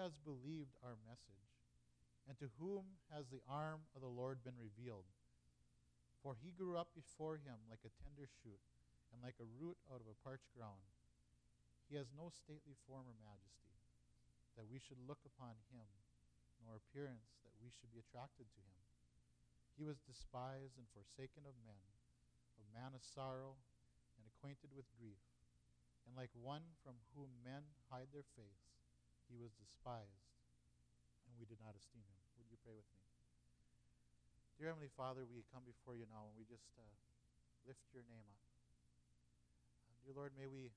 has believed our message? And to whom has the arm of the Lord been revealed? For he grew up before him like a tender shoot, and like a root out of a parched ground. He has no stately form or majesty, that we should look upon him, nor appearance that we should be attracted to him. He was despised and forsaken of men, a man of sorrow and acquainted with grief. And like one from whom men hide their face, he was despised, and we did not esteem him. Would you pray with me? Dear Heavenly Father, we come before you now, and we just lift your name up. Dear Lord, may we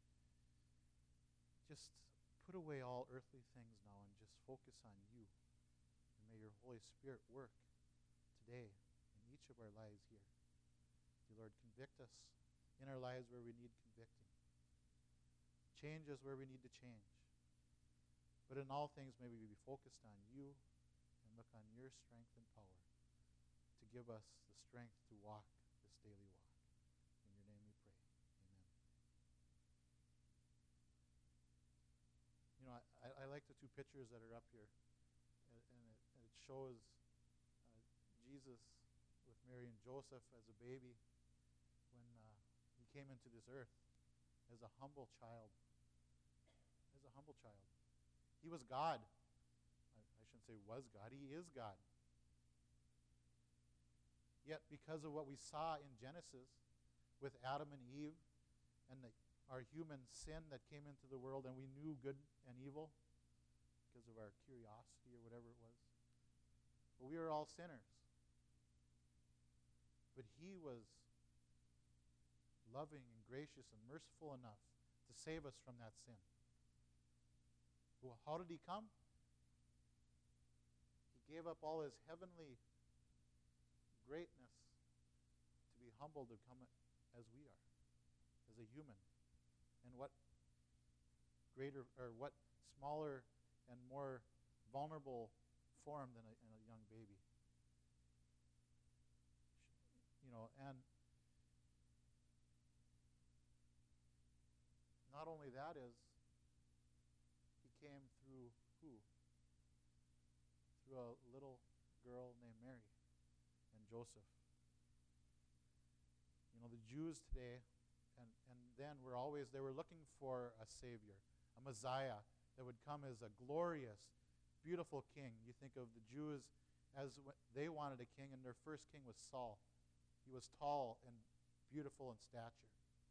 just put away all earthly things now and just focus on you. And may your Holy Spirit work today in each of our lives here. Dear Lord, convict us in our lives where we need convicting. Change us where we need to change. But in all things, may we be focused on you and look on your strength and power to give us the strength to walk this daily walk. In your name we pray. Amen. You know, I like the two pictures that are up here. And it shows Jesus with Mary and Joseph as a baby when he came into this earth as a humble child. As a humble child. He was God. I shouldn't say was God. He is God. Yet because of what we saw in Genesis with Adam and Eve and our human sin that came into the world, and we knew good and evil because of our curiosity or whatever it was. But we were all sinners. But he was loving and gracious and merciful enough to save us from that sin. Well, how did he come? He gave up all his heavenly greatness to be humble, to come as we are, as a human. And what greater, or what smaller and more vulnerable form than a young baby. You know, and not only that is, he came through who? Through a little girl named Mary and Joseph. You know, the Jews today, and then they were looking for a Savior, a Messiah that would come as a glorious, beautiful king. You think of the Jews as they wanted a king, and their first king was Saul. He was tall and beautiful in stature.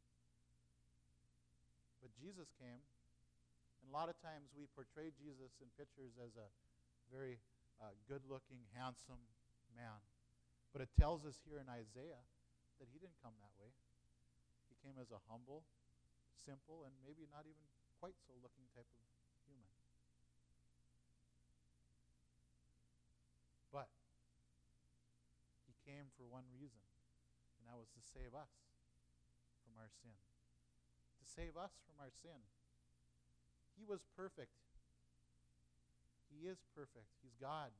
But Jesus came, and a lot of times we portray Jesus in pictures as a very good-looking, handsome man. But it tells us here in Isaiah that he didn't come that way. He came as a humble, simple, and maybe not even quite so looking type of human. But he came for one reason, and that was to save us from our sin. To save us from our sin. He was perfect. He is perfect. He's God.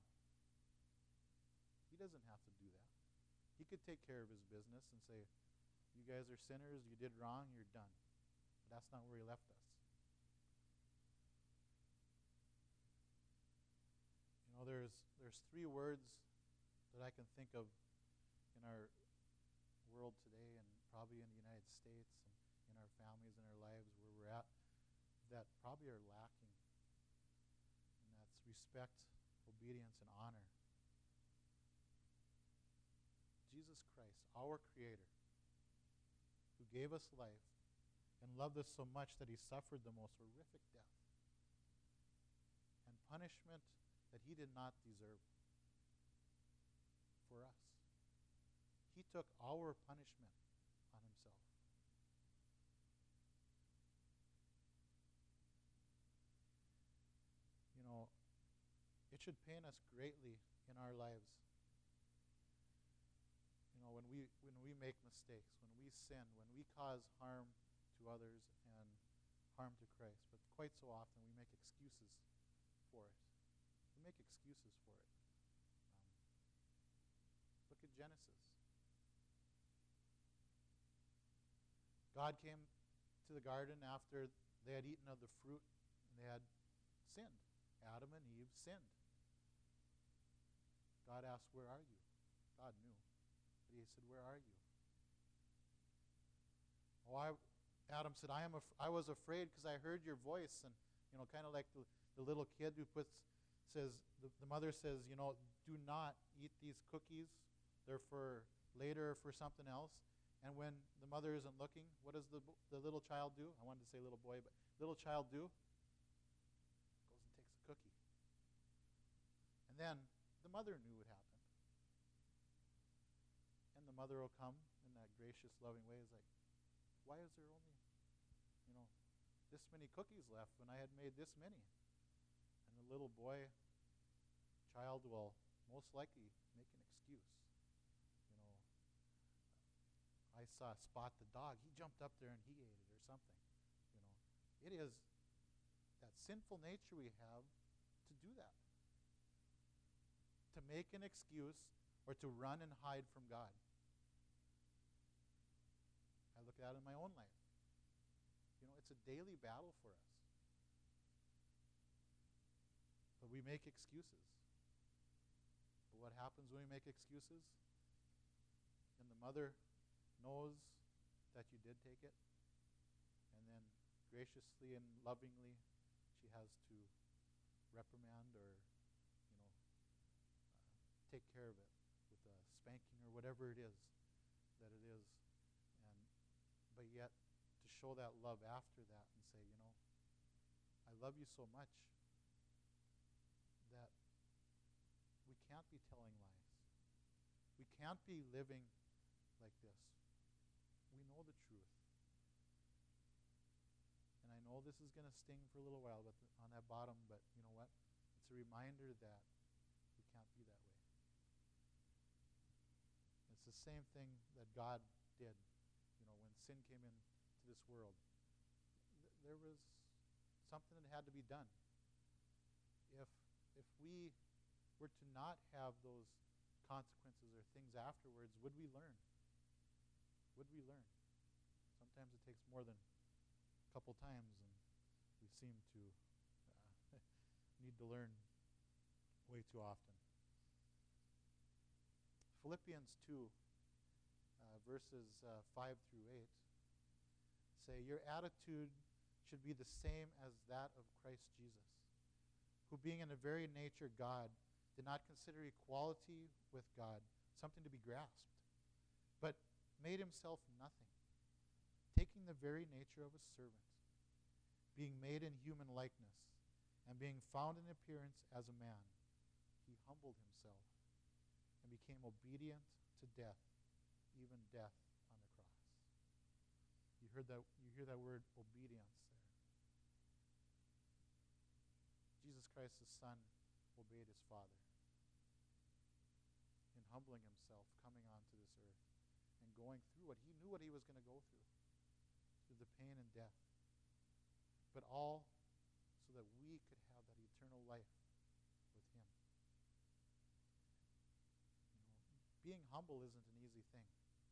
He doesn't have to do that. He could take care of his business and say, you guys are sinners, you did wrong, you're done. But that's not where he left us. You know, there's three words that I can think of in our world today, and probably in the United States and in our families and our lives where we're at, that probably are lacking. And that's respect, obedience, and honor. Jesus Christ, our Creator, who gave us life and loved us so much that he suffered the most horrific death and punishment that he did not deserve for us. He took our punishment on himself. You know, it should pain us greatly in our lives. You know, when we make mistakes, when we sin, when we cause harm to others and harm to Christ. But quite so often we make excuses for it. We make excuses for it. Look at Genesis. God came to the garden after they had eaten of the fruit and they had sinned. Adam and Eve sinned. God asked, "Where are you?" God knew. But he said, "Where are you?" Adam said, I was afraid because I heard your voice. And, kind of like the little kid who the mother says, do not eat these cookies. They're for later, for something else. And when the mother isn't looking, what does the little child do? I wanted to say little boy, but little child do? Goes and takes a cookie. And then the mother knew what happened. And the mother will come in that gracious, loving way, is like, why is there only, this many cookies left when I had made this many? And the little child will most likely make an excuse. I saw Spot the dog. He jumped up there and he ate it or something. It is that sinful nature we have to do that. To make an excuse or to run and hide from God. I look at it in my own life. It's a daily battle for us. But we make excuses. But what happens when we make excuses? And the mother knows that you did take it. And then graciously and lovingly, she has to reprimand or, take care of it with a spanking or whatever it is that it is. But yet, to show that love after that and say, I love you so much that we can't be telling lies. We can't be living like this. We know the truth. And I know this is going to sting for a little while on that bottom, but you know what? It's a reminder that we can't be that way. It's the same thing that God did. When sin came into this world, there was something that had to be done. If we were to not have those consequences or things afterwards, would we learn? Would we learn? Sometimes it takes more than a couple times, and we seem to need to learn way too often. Philippians 2, verses 5 through 8 say, your attitude should be the same as that of Christ Jesus, who being in a very nature God, did not consider equality with God something to be grasped, but made himself nothing, taking the very nature of a servant, being made in human likeness, and being found in appearance as a man, he humbled himself and became obedient to death, even death on the cross. You hear that word obedience there. Jesus Christ, the Son, obeyed his Father in humbling himself, coming onto this earth, and going through what he knew what he was going to go through the pain and death, but all so that we could have that eternal life with him. Being humble isn't an easy thing.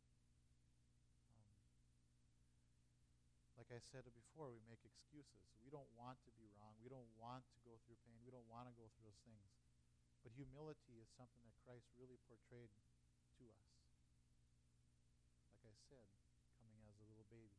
Like I said before, we make excuses. We don't want to be wrong. We don't want to go through pain. We don't want to go through those things. But humility is something that Christ really portrayed to us. Like I said, coming as a little baby.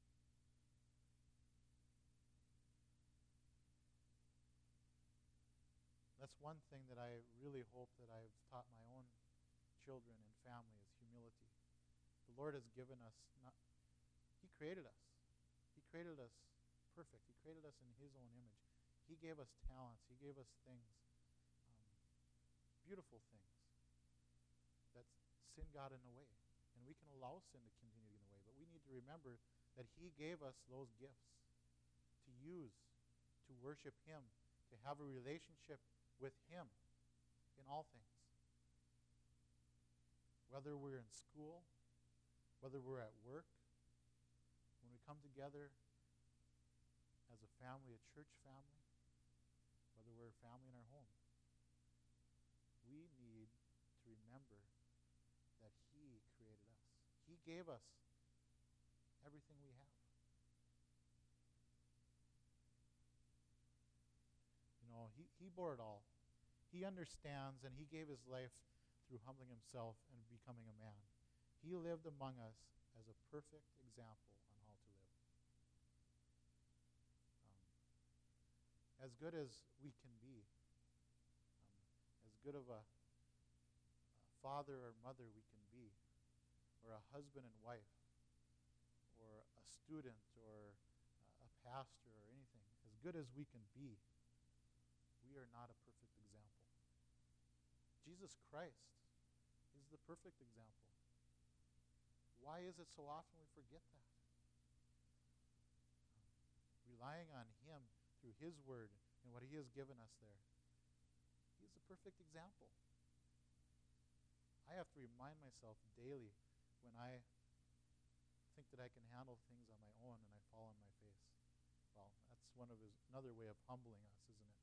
That's one thing that I really hope that I've taught my own children and family is humility. The Lord has given us, he created us. He created us perfect. He created us in his own image. He gave us talents. He gave us things, beautiful things, that sin got in the way. And we can allow sin to continue in the way. But we need to remember that he gave us those gifts to use, to worship him, to have a relationship with him in all things. Whether we're in school, whether we're at work, when we come together as a family, a church family, whether we're a family in our home, we need to remember that he created us. He gave us everything we have. He He bore it all. He understands, and he gave his life through humbling himself and becoming a man. He lived among us as a perfect example on how to live. As good as we can be, as good of a father or mother we can be, or a husband and wife, or a student, or a pastor, or anything, as good as we can be, we are not a perfect example. Jesus Christ is the perfect example. Why is it so often we forget that? Relying on him through his word and what he has given us there. He is the perfect example. I have to remind myself daily when I think that I can handle things on my own and I fall on my face. Well, that's another way of humbling us, isn't it?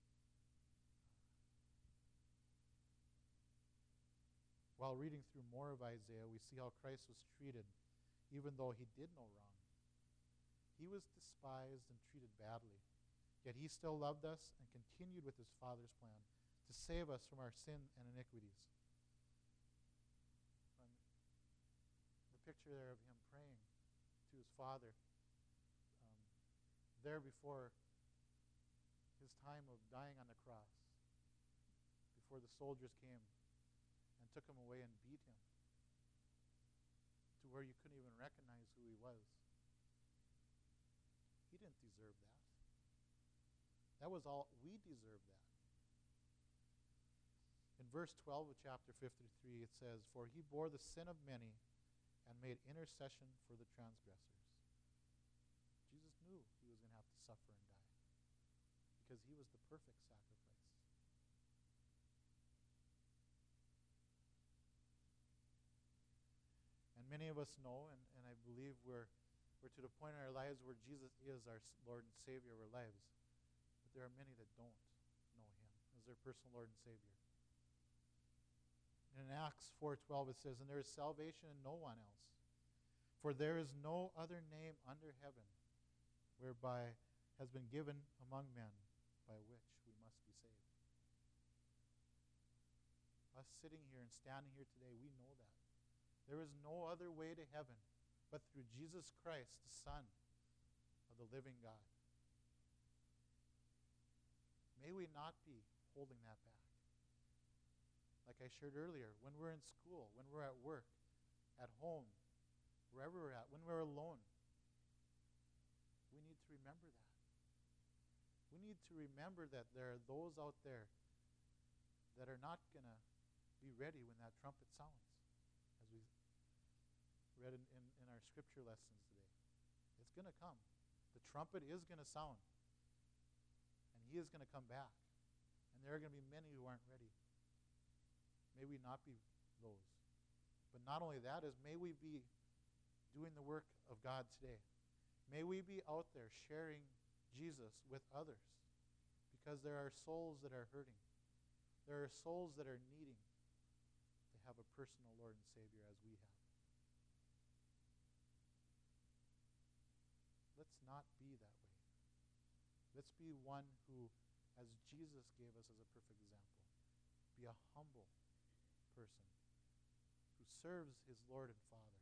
While reading through more of Isaiah, we see how Christ was treated, even though he did no wrong. He was despised and treated badly, yet he still loved us and continued with his Father's plan to save us from our sin and iniquities. The picture there of him praying to his Father, there before his time of dying on the cross, before the soldiers came and took him away and beat him to where you couldn't even recognize who he was. He didn't deserve that. That was all. We deserve that. In verse 12 of chapter 53, it says, "For he bore the sin of many and made intercession for the transgressors." Jesus knew he was going to have to suffer and die because he was the perfect sacrifice. And many of us know, and I believe we're to the point in our lives where Jesus is our Lord and Savior of our lives. But there are many that don't know him as their personal Lord and Savior. And in Acts 4:12 it says, "And there is salvation in no one else, for there is no other name under heaven whereby has been given among men by which we must be saved." Us sitting here and standing here today, we know that. There is no other way to heaven but through Jesus Christ, the Son of the living God. May we not be holding that back. Like I shared earlier, when we're in school, when we're at work, at home, wherever we're at, when we're alone, we need to remember that. We need to remember that there are those out there that are not going to be ready when that trumpet sounds, as we read in our scripture lessons today. It's going to come. The trumpet is going to sound, and he is going to come back. And there are going to be many who aren't ready. May we not be those. But not only that, is may we be doing the work of God today. May we be out there sharing Jesus with others, because there are souls that are hurting. There are souls that are needing to have a personal Lord and Savior as we have. Let's not be that way. Let's be one who, as Jesus gave us as a perfect example, be a humble person who serves his Lord and Father,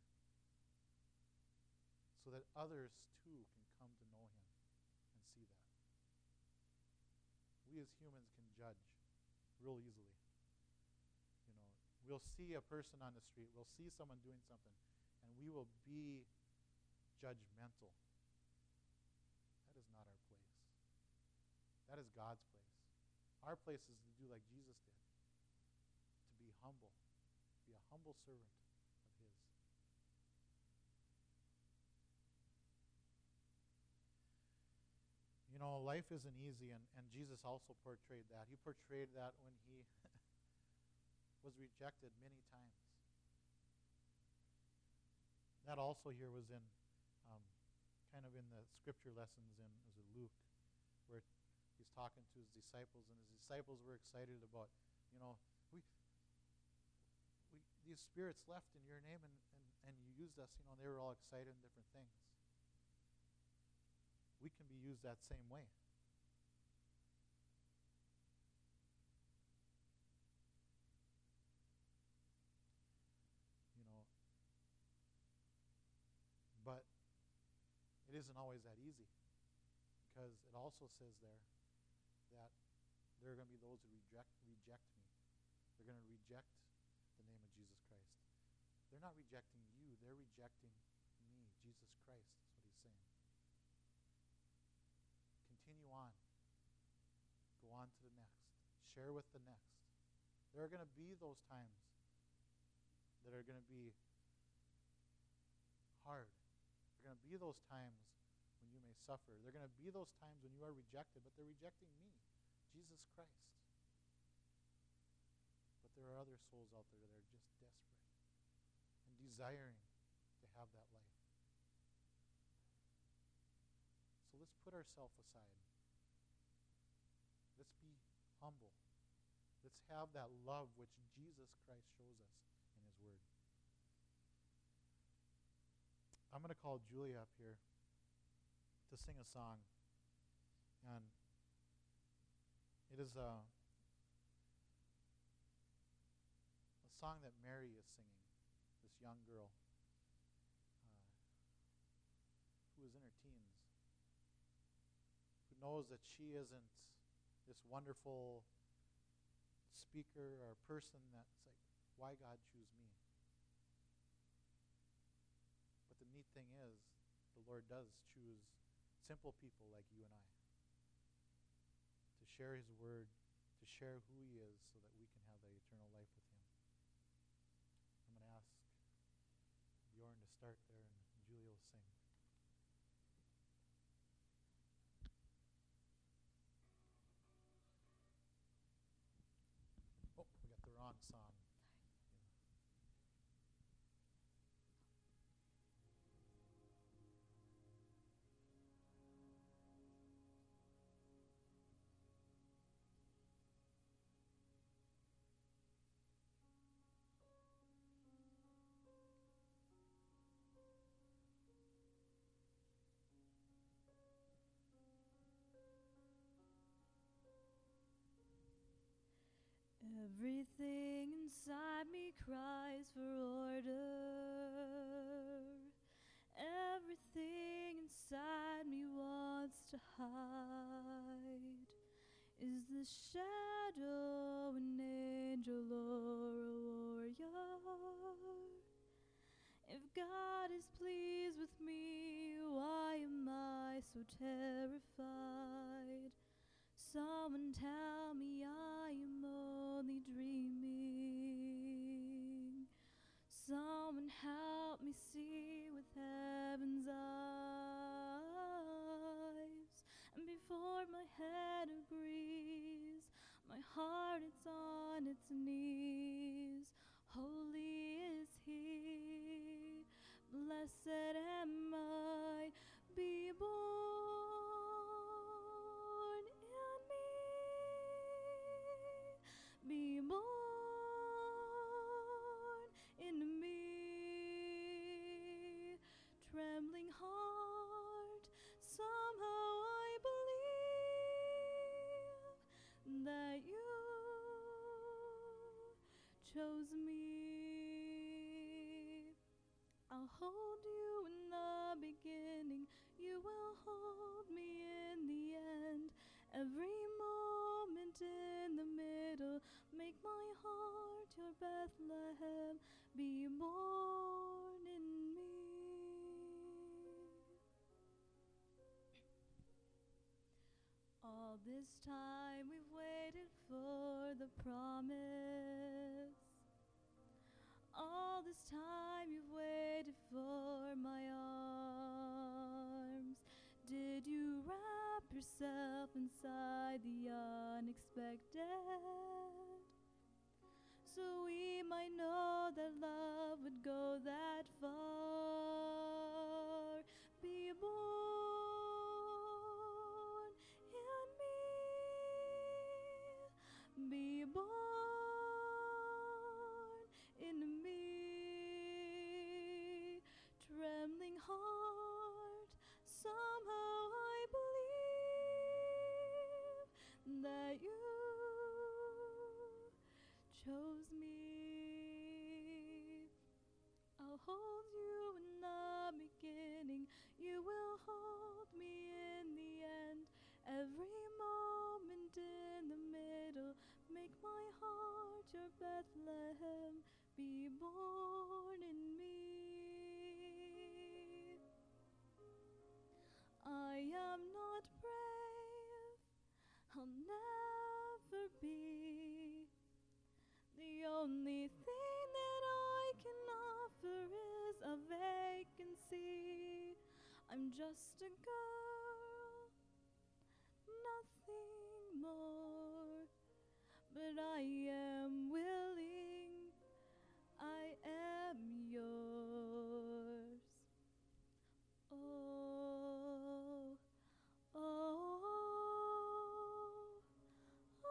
so that others too can come to know him and see that. We as humans can judge real easily. We'll see a person on the street, we'll see someone doing something, and we will be judgmental. That is not our place. That is God's place. Our place is to do like Jesus did, to be humble, be a humble servant of his. Life isn't easy, and Jesus also portrayed that. He portrayed that when he was rejected many times. That also here was in kind of in the scripture lessons in Luke, where he's talking to his disciples, and his disciples were excited about, these spirits left in your name, and you used us. They were all excited in different things. We can be used that same way. it isn't always that easy, because it also says there that there are going to be those who reject me. They're going to reject the name of Jesus Christ. They're not rejecting you. They're rejecting me, Jesus Christ, is what he's saying. Continue on. Go on to the next. Share with the next. There are going to be those times that are going to be hard. There are going to be those times when you may suffer. There are going to be those times when you are rejected, but they're rejecting me, Jesus Christ. But there are other souls out there that are just desperate and desiring to have that life. So let's put ourselves aside. Let's be humble. Let's have that love which Jesus Christ shows us in his word. I'm going to call Julia up here to sing a song. And it is a song that Mary is singing, this young girl who is in her teens, who knows that she isn't this wonderful speaker or person that's like, why God choose me? But the neat thing is, the Lord does choose simple people like you and I to share his word, to share who he is, so that we can have that eternal life with him. I'm going to ask Bjorn to start there, and Julia will sing. Oh, we got the wrong song. Everything inside me cries for order. Everything inside me wants to hide. Is the shadow an angel or a warrior? If God is pleased with me, why am I so terrified? Someone tell me I am only dreaming. Someone help me see with heaven's eyes. And before my head agrees, my heart is on its knees. Holy is he, blessed am I, be born in me, be born in me. Trembling heart, somehow I believe that you chose me. I'll hold you in the beginning, you will hold me in the end. Every moment in the middle, make my heart your Bethlehem, be born in me. All this time we've waited for the promise. All this time you've waited for my arms. Did you wrap yourself inside the unexpected? So we might know that love would go that far. Be born in me, be born in me. Trembling heart, somehow I believe that you chose me. I'll be born in me. I am not brave, I'll never be. The only thing that I can offer is a vacancy. I'm just a girl, nothing more. But I am willing, I am yours. Oh, oh, oh,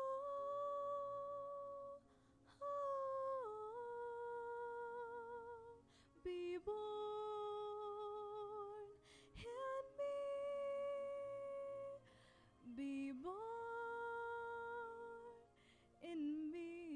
oh. Be born in me. Be born in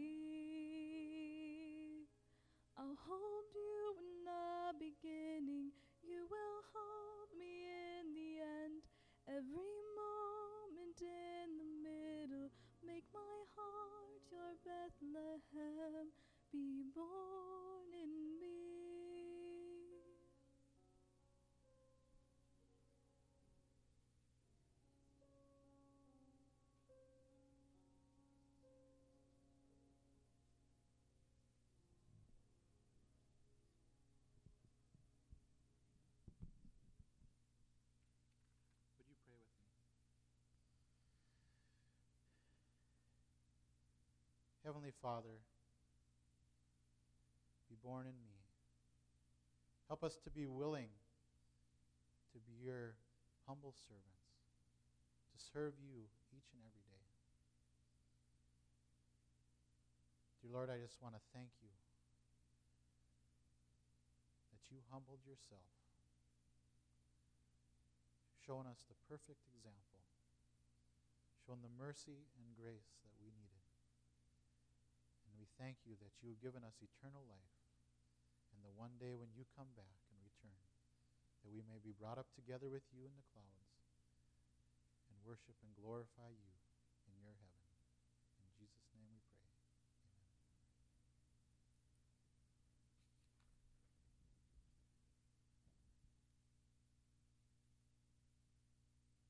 me. I'll hold you in the beginning. You will hold me in the end. Every moment in the middle. Make my heart your Bethlehem. Be born in me. Would you pray with me? Heavenly Father, be born in me. Help us to be willing to be your humble servants, to serve you each and every day. Dear Lord, I just want to thank you that you humbled yourself, showing us the perfect example, showing the mercy and grace that we needed. And we thank you that you have given us eternal life, and the one day when you come back and return, that we may be brought up together with you in the clouds and worship and glorify you in your heaven.